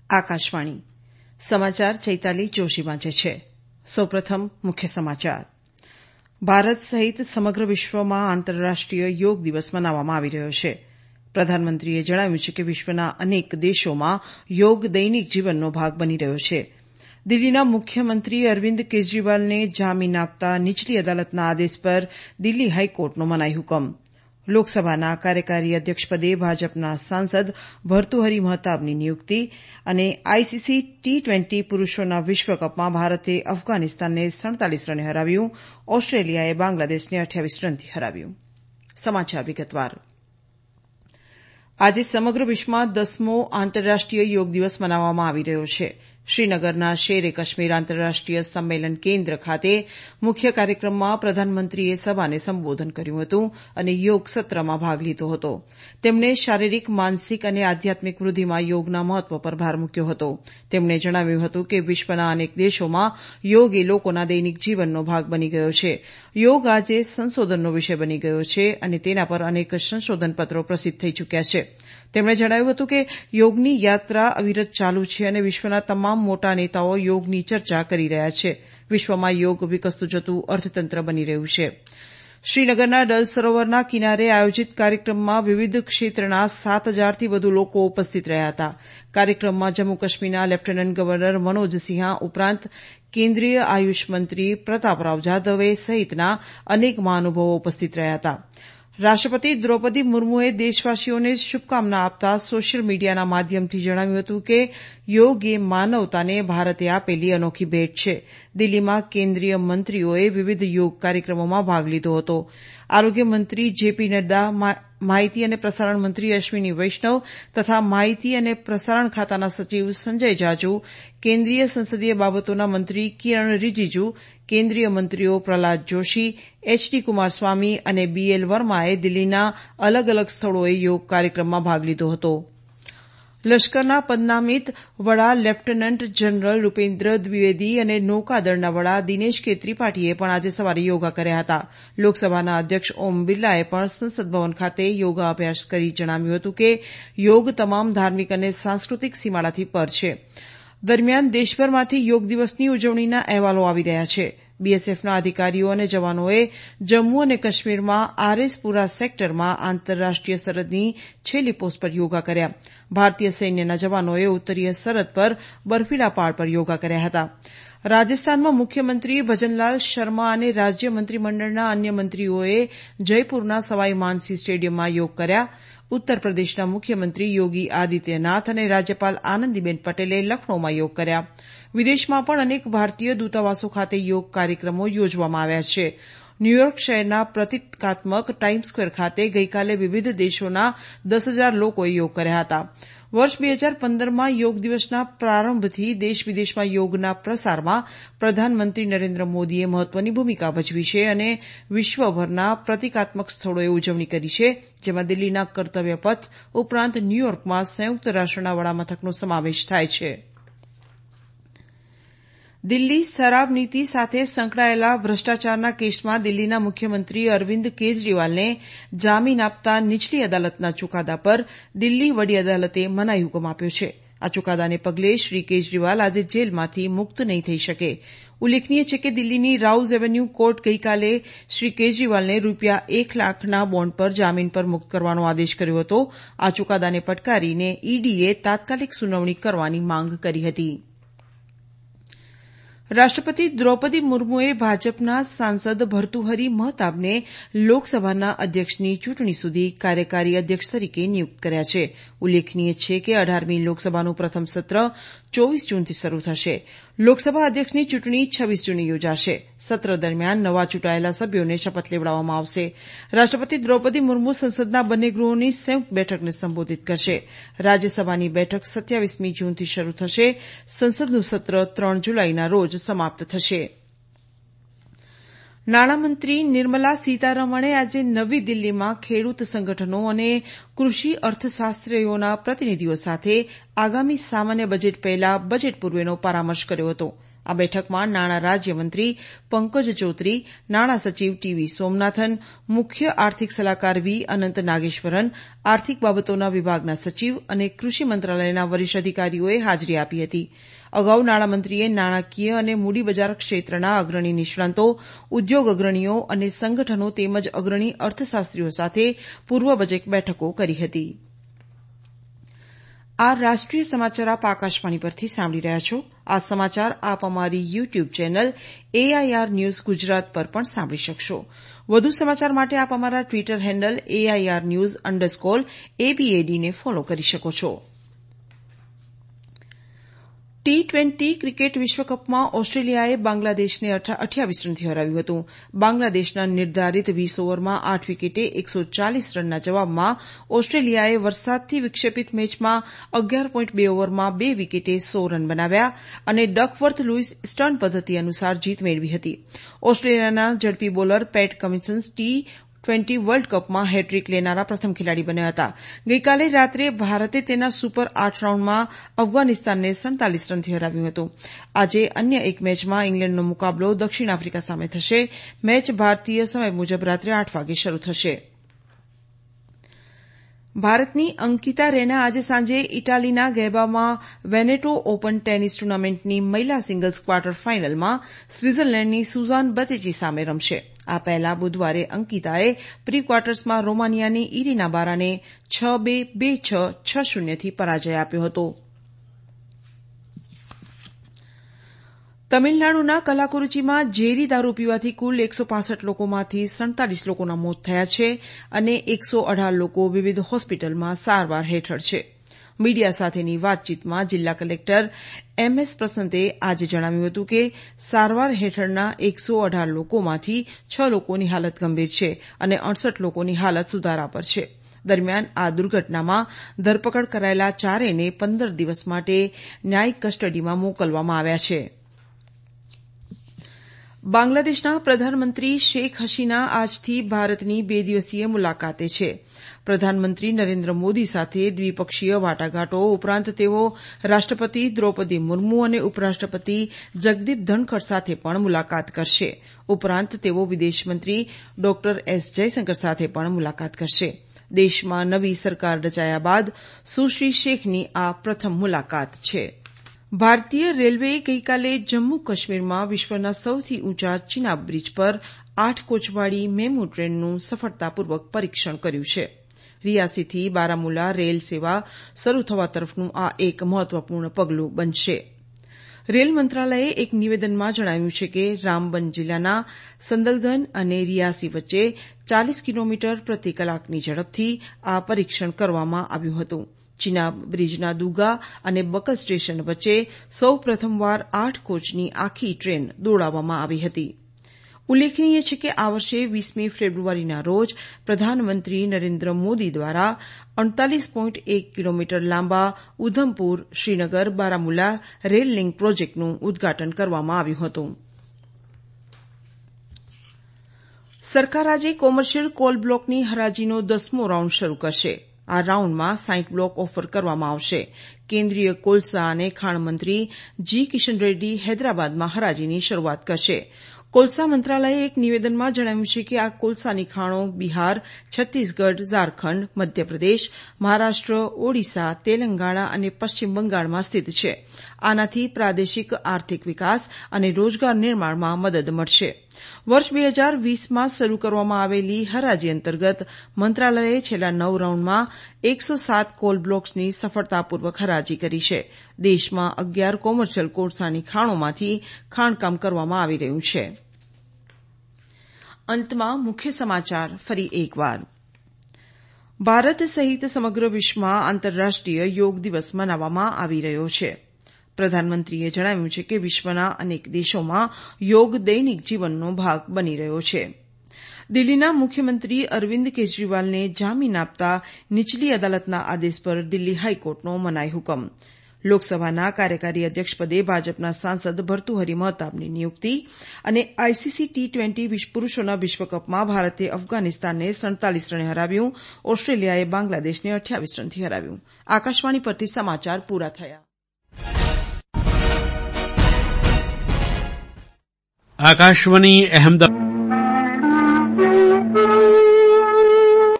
આકાશવાણી સમાચાર ચૈતાલી જોશી વાંચે છે. સૌપ્રથમ મુખ્ય સમાચાર. ભારત સહિત સમગ્ર વિશ્વમાં આંતરરાષ્ટ્રીય યોગ દિવસ મનાવવામાં આવી રહ્યો છે. પ્રધાનમંત્રીએ જણાવ્યું છે કે વિશ્વના અનેક દેશોમાં યોગ દૈનિક જીવનનો ભાગ બની રહ્યો છે. દિલ્હીના મુખ્યમંત્રી અરવિંદ કેજરીવાલને જામીન આપતા નીચલી અદાલતના આદેશ પર દિલ્હી હાઈકોર્ટનો મનાઈ હુકમ. લોકસભાના કાર્યકારી અધ્યક્ષપદે ભાજપના સાંસદ ભર્તુહરી મહતાબની નિયુક્તિ અને આઈસીસી T20 પુરૂષોના વિશ્વકપમાં ભારતે અફઘાનિસ્તાનને 47 રને હરાવ્યું. ઓસ્ટ્રેલિયાએ બાંગ્લાદેશને 28 રનથી હરાવ્યું. સમાચાર વિગતવાર. આજે સમગ્ર વિશ્વમાં 10મો આંતરરાષ્ટ્રીય યોગ દિવસ મનાવવામાં આવી રહ્યો છે. શ્રીનગરના શેરે કાશ્મીર આંતરરાષ્ટ્રીય સંમેલન કેન્દ્ર ખાતે મુખ્ય કાર્યક્રમમાં પ્રધાનમંત્રીએ સભાને સંબોધન કર્યું હતું અને યોગ સત્રમાં ભાગ લીધો હતો. તેમણે શારીરિક, માનસિક અને આધ્યાત્મિક વૃદ્ધિમાં યોગના મહત્વ પર ભાર મૂક્યો હતો. તેમણે જણાવ્યું હતું કે વિશ્વના અનેક દેશોમાં યોગ એ લોકોના દૈનિક જીવનનો ભાગ બની ગયો છે. યોગ આજે સંશોધનનો વિષય બની ગયો છે અને તેના પર અનેક સંશોધનપત્રો પ્રસિદ્ધ થઈ ચૂક્યા છે. તેમણે જણાવ્યું હતું કે યોગની યાત્રા અવિરત ચાલુ છે અને વિશ્વના તમામ મોટા નેતાઓ યોગની ચર્ચા કરી રહ્યા છે. વિશ્વમાં યોગ વિકસતું જતું અર્થતંત્ર બની રહ્યું છે. શ્રીનગરના ડલ સરોવરના કિનારે આયોજિત કાર્યક્રમમાં વિવિધ ક્ષેત્રના 7,000થી વધુ લોકો ઉપસ્થિત રહ્યા હતા. કાર્યક્રમમાં જમ્મુ કાશ્મીરના લેફ્ટનન્ટ ગવર્નર મનોજ સિંહા ઉપરાંત કેન્દ્રીય આયુષ મંત્રી પ્રતાપરાવ જાધવે સહિતના અનેક મહાનુભાવો ઉપસ્થિત રહ્યા હતા. રાષ્ટ્રપતિ દ્રૌપદી મુર્મુએ દેશવાસીઓને શુભકામના આપતા સોશિયલ મીડિયાના માધ્યમથી જણાવ્યું હતું કે યોગ એ માનવતાને ભારતે આપેલી અનોખી ભેટ છે. દિલ્હીમાં કેન્દ્રીય મંત્રીઓએ વિવિધ યોગ કાર્યક્રમોમાં ભાગ લીધો હતો. આરોગ્ય મંત્રી જેપી નડ્ડા, માહિતી અને પ્રસારણ મંત્રી અશ્વિની વૈષ્ણવ તથા માહિતી અને પ્રસારણ ખાતાના સચિવ સંજય જાજુ, કેન્દ્રીય સંસદીય બાબતોના મંત્રી કિરણ રિજિજુ, કેન્દ્રીય મંત્રીઓ પ્રહલાદ જોશી, એચડી કુમારસ્વામી અને બીએલ વર્માએ દિલ્હીના અલગ અલગ સ્થળોએ યોગ કાર્યક્રમમાં ભાગ લીધો હતો. લશ્કરના પદનામિત વડા લેફ્ટનન્ટ જનરલ રૂપેન્દ્ર દ્વિવેદી અને નૌકાદળના વડા દિનેશ કે ત્રિપાઠીએ પણ આજે સવારે યોગા કર્યા હતા. લોકસભાના અધ્યક્ષ ઓમ બિરલાએ પણ સંસદ ભવન ખાતે યોગા અભ્યાસ કરી જણાવ્યું હતું કે યોગ તમામ ધાર્મિક અને સાંસ્કૃતિક સીમાડાથી પર છે. દરમિયાન દેશભરમાંથી યોગ દિવસની ઉજવણીના અહેવાલો આવી રહ્યા છે. બીએસએફના અધિકારીઓ અને જવાનોએ જમ્મુ અને કાશ્મીરમાં આરએસપુરા સેક્ટરમાં આંતરરાષ્ટ્રીય સરહદની છેલ્લી પોસ્ટ પર યોગા કર્યા. ભારતીય સૈન્યના જવાનોએ ઉત્તરીય સરહદ પર બર્ફીલા પહાડ પર યોગા કર્યા હતા. રાજસ્થાનમાં મુખ્યમંત્રી ભજનલાલ શર્મા અને રાજ્ય મંત્રીમંડળના અન્ય મંત્રીઓએ જયપુરના સવાઈ માનસિંહ સ્ટેડિયમમાં યોગ કર્યા. ઉત્તર પ્રદેશના મુખ્યમંત્રી યોગી આદિત્યનાથ અને રાજ્યપાલ આનંદીબેન પટેલે લખનૌમાં યોગ કર્યા. વિદેશમાં પણ અનેક ભારતીય દૂતાવાસો ખાતે યોગ કાર્યક્રમો યોજવામાં આવ્યા છે. ન્યૂયોર્ક શહેરના પ્રતિકાત્મક ટાઇમ્સ સ્ક્વેર ખાતે ગઈકાલે વિવિધ દેશોના 10,000 લોકોએ યોગ કર્યા હતા. વર્ષ 2015માં યોગ દિવસના પ્રારંભથી દેશ વિદેશમાં યોગના પ્રસારમાં પ્રધાનમંત્રી નરેન્દ્ર મોદીએ મહત્વની ભૂમિકા ભજવી છે અને વિશ્વભરના પ્રતિકાત્મક સ્થળોએ ઉજવણી કરી છે, જેમાં દિલ્હીના કર્તવ્ય પથ ઉપરાંત ન્યૂયોર્કમાં સંયુક્ત રાષ્ટ્રના વડામથકનો સમાવેશ થાય છે. દિલ્હી શરાબ નીતિ સાથે સંકળાયેલા ભ્રષ્ટાચારના કેસમાં દિલ્હીના મુખ્યમંત્રી અરવિંદ કેજરીવાલને જામીન આપતા નીચલી અદાલતના ચુકાદા પર દિલ્હી વડી અદાલતે મનાઈ હુકમ આપ્યો છે. આ ચુકાદાને પગલે શ્રી કેજરીવાલ આજે જેલમાંથી મુક્ત નહીં થઈ શકે. ઉલ્લેખનીય છે કે દિલ્હીની રાઉઝ એવન્યુ કોર્ટ ગઈકાલે શ્રી કેજરીવાલને ₹1 લાખના બોન્ડ પર જામીન પર મુક્ત કરવાનો આદેશ કર્યો હતો. આ ચુકાદાને પડકારીને ઈડીએ તાત્કાલિક સુનાવણી કરવાની માંગ કરી હતી. રાષ્ટ્રપતિ દ્રૌપદી મુર્મુએ ભાજપના સાંસદ ભર્તુહરી મહતાબને લોકસભાના અધ્યક્ષની ચૂંટણી સુધી કાર્યકારી અધ્યક્ષ તરીકે નિયુક્ત કર્યા છે. ઉલ્લેખનીય છે કે 18મી લોકસભાનું પ્રથમ સત્ર 24 જૂનથી શરૂ થશે. લોકસભા અધ્યક્ષની ચૂંટણી 26 જૂને યોજાશે. સત્ર દરમિયાન નવા ચૂંટાયેલા સભ્યોને શપથ લેવડાવવામાં આવશે. રાષ્ટ્રપતિ દ્રૌપદી મુર્મુ સંસદના બંને ગૃહોની સંયુક્ત બેઠકને સંબોધિત કરશે. રાજ્યસભાની બેઠક 27મી જૂનથી શરૂ થશે. સંસદનું સત્ર 3 જુલાઈના રોજ સમાપ્ત થશે. નાણામંત્રી નિર્મલા સીતારમણે આજે નવી દિલ્હીમાં ખેડૂત સંગઠનો અને કૃષિ અર્થશાસ્ત્રીઓના પ્રતિનિધિઓ સાથે આગામી સામાન્ય બજેટ પહેલા બજેટ પૂર્વેનો પરામર્શ કર્યો હતો. આ બેઠકમાં નાણાં રાજ્યમંત્રી પંકજ ચૌધરી, નાણાં સચિવ ટીવી સોમનાથન, મુખ્ય આર્થિક સલાહકાર વી અનંત નાગેશ્વરન, આર્થિક બાબતોના વિભાગના સચિવ અને કૃષિ મંત્રાલયના વરિષ્ઠ અધિકારીઓએ હાજરી આપી હતી. અગાઉ નાણામંત્રીએ નાણાકીય અને મૂડીબજાર ક્ષેત્રના અગ્રણી નિષ્ણાંતો, ઉદ્યોગ અગ્રણીઓ અને સંગઠનો તેમજ અગ્રણી અર્થશાસ્ત્રીઓ સાથે પૂર્વ બજેટ બેઠકો કરી હતી. આ રાષ્ટ્રીય સમાચાર આપ આકાશવાણી પરથી સાંભળી રહ્યા છો. આ સમાચાર આપ અમારી YouTube channel AIR news Gujarat પર પણ સાંભળી શકશો. વધુ સમાચાર માટે આપ અમારા ટ્વિટર હેન્ડલ AIR_news_ABAD ને ફોલો કરી શકો છો. T20 ક્રિકેટ વિશ્વકપમાં ઓસ્ટ્રેલિયાએ બાંગ્લાદેશને 28 રનથી હરાવ્યું હતું. બાંગ્લાદેશના નિર્ધારિત 20 ઓવરમાં 8 વિકેટે 140 રનના જવાબમાં ઓસ્ટ્રેલિયાએ વરસાદથી વિક્ષેપિત મેચમાં 11.2 ઓવરમાં 2 વિકેટે 100 રન બનાવ્યા અને ડકવર્થ લુઇસ સ્ટર્ન પદ્ધતિ અનુસાર જીત મેળવી હતી. ઓસ્ટ્રેલિયાના ઝડપી bowler Pat Cummins T20 world કપમાં હેટ્રિક લેનારા પ્રથમ ખેલાડી બન્યા હતા. ગઈકાલે રાત્રે ભારતે તેના સુપર 8 રાઉન્ડમાં અફઘાનિસ્તાનને 47 રનથી હરાવ્યું હતું. આજે અન્ય એક મેચમાં ઇંગ્લેન્ડનો મુકાબલો દક્ષિણ આફ્રિકા સામે થશે. મેચ ભારતીય સમય મુજબ રાત્રે 8 વાગે શરૂ થશે. ભારતની અંકિતા રૈના આજે સાંજે ઇટાલીના ગેબામાં વેનેટો ઓપન ટેનિસ ટુર્નામેન્ટની મહિલા સિંગલ્સ ક્વાર્ટર ફાઇનલમાં સ્વિટ્ઝરલેન્ડની સુઝાન બતેચી સામે રમશે. આ પહેલા બુધવારે અંકિતાએ પ્રી ક્વાર્ટર્સમાં રોમાનિયાની ઇરિના બારાને 6-2, 2-6, 6-0થી પરાજય આપ્યો હતો. તમિલનાડુના કલાકુરુચીમાં ઝેરી દારૂ પીવાથી કુલ 165 લોકોમાંથી 47 લોકોના મોત થયા છે અને 118 લોકો વિવિધ હોસ્પિટલમાં સારવાર હેઠળ છે. મીડિયા સાથેની વાતચીતમાં જિલ્લા કલેક્ટર MS પ્રસન્તે આજે જણાવ્યું હતું કે સારવાર હેઠળના 118 લોકોમાંથી 6 લોકોની હાલત ગંભીર છે અને 68 લોકોની હાલત સુધારા પર છે. દરમિયાન આ દુર્ઘટનામાં ધરપકડ કરાયેલા ચારેયને 15 દિવસ માટે ન્યાયિક કસ્ટડીમાં મોકલવામાં આવ્યા છે. બાંગ્લાદેશના પ્રધાનમંત્રી શેખ હસીના આજથી ભારતની 2 દિવસીય મુલાકાતે છે. પ્રધાનમંત્રી નરેન્દ્ર મોદી સાથે દ્વિપક્ષીય વાટાઘાટો ઉપરાંત તેઓ રાષ્ટ્રપતિ દ્રૌપદી મુર્મુ અને ઉપરાષ્ટ્રપતિ જગદીપ ધનખડ સાથે પણ મુલાકાત કરશે. ઉપરાંત તેઓ વિદેશમંત્રી ડોક્ટર S જયશંકર સાથે પણ મુલાકાત કરશે. દેશમાં નવી સરકાર રચાયા બાદ સુશ્રી શેખની આ પ્રથમ મુલાકાત છે. ભારતીય રેલવેએ ગઈકાલે જમ્મુ કાશ્મીરમાં વિશ્વના સૌથી ઊંચા ચિનાબ બ્રિજ પર 8 કોચવાળી મેમુ ટ્રેનનું સફળતાપૂર્વક પરીક્ષણ કર્યું છે. રિયાસીથી બારામુલા રેલ સેવા શરૂ થવા તરફનું આ એક મહત્વપૂર્ણ પગલું બનશે. રેલ મંત્રાલયે એક નિવેદનમાં જણાવ્યું છે કે રામબન જિલ્લાના સંદલગન અને રિયાસી વચ્ચે 40 કિલોમીટર પ્રતિ કલાકની ઝડપથી આ પરીક્ષણ કરવામાં આવ્યું હતું. ચિનાબ બ્રિજના દુગા અને બકલ સ્ટેશન વચ્ચે સૌ પ્રથમવાર 8 કોચની આખી ટ્રેન દોડાવવામાં આવી હતી. ઉલ્લેખનીય છે કે આ વર્ષે 20મી ફેબ્રુઆરીના રોજ પ્રધાનમંત્રી નરેન્દ્ર મોદી દ્વારા 38.1 કિલોમીટર લાંબા ઉધમપુર શ્રીનગર બારામુલા રેલ લિંક પ્રોજેક્ટનું ઉદઘાટન કરવામાં આવ્યું હતું. સરકાર આજે કોમર્શિયલ કોલ બ્લોકની હરાજીનો 10મો રાઉન્ડ શરૂ કરશે. આ રાઉન્ડમાં 60 બ્લોક ઓફર કરવામાં આવશે. કેન્દ્રીય કોલસા અને ખાણ મંત્રી જી કિશન રેડ્ડી હૈદરાબાદમાં હરાજીની શરૂઆત કરશે. કોલસા મંત્રાલયે એક નિવેદનમાં જણાવ્યું છે કે આ કોલસાની ખાણો બિહાર, છત્તીસગઢ, ઝારખંડ, મધ્યપ્રદેશ, મહારાષ્ટ્ર, ઓડિશા, તેલંગાણા અને પશ્ચિમ બંગાળમાં સ્થિત છે. આનાથી પ્રાદેશિક આર્થિક વિકાસ અને રોજગાર નિર્માણમાં મદદ મળશે. વર્ષ 2020માં શરૂ કરવામાં આવેલી હરાજી અંતર્ગત મંત્રાલયે છેલ્લા 9 રાઉન્ડમાં 107 કોલ બ્લોક્સની સફળતાપૂર્વક હરાજી કરી છે. દેશમાં 11 કોમર્શિયલ કોલસાની ખાણોમાંથી ખાણકામ કરવામાં આવી રહ્યું છે. અંતમાં મુખ્ય સમાચાર ફરી એકવાર. ભારત સહિત સમગ્ર વિશ્વમાં આંતરરાષ્ટ્રીય યોગ દિવસ મનાવવામાં આવી રહ્યો છે. પ્રધાનમંત્રીએ જણાવ્યું છે કે વિશ્વના અનેક દેશોમાં યોગ દૈનિક જીવનનો ભાગ બની રહ્યો છે. દિલ્હીના મુખ્યમંત્રી અરવિંદ કેજરીવાલને જામીન આપતા નીચલી અદાલતના આદેશ પર દિલ્હી હાઈકોર્ટનો મનાઈ હુકમ. લોકસભાના કાર્યકારી અધ્યક્ષપદે ભાજપના સાંસદ ભર્તુહરી મહતાબની નિયુક્તિ અને ICC T20 પુરૂષોના વિશ્વકપમાં ભારતે અફઘાનિસ્તાનને 47 રને હરાવ્યું. ઓસ્ટ્રેલિયાએ બાંગ્લાદેશને 28 રનથી હરાવ્યું. આકાશવાણી પરથી સમાચાર પૂરા થયા. આકાશવાણી અહેમદાબાદ